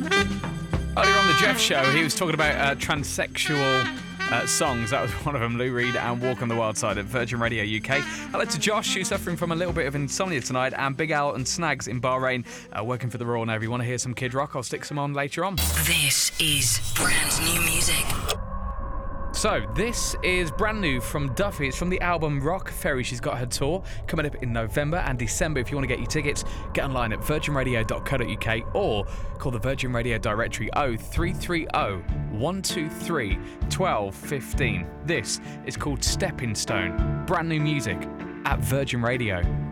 Earlier on the Jeff Show, he was talking about transsexual songs. That was one of them, Lou Reed and Walk on the Wild Side at Virgin Radio UK. Hello to Josh, who's suffering from a little bit of insomnia tonight, and Big Al and Snags in Bahrain, working for the Royal Navy. Want to hear some Kid Rock? I'll stick some on later on. This is brand new music. So, this is brand new from Duffy. It's from the album Rock Ferry. She's got her tour coming up in November and December. If you want to get your tickets, get online at virginradio.co.uk or call the Virgin Radio directory 0330 123 1215. This is called Stepping Stone. Brand new music at Virgin Radio.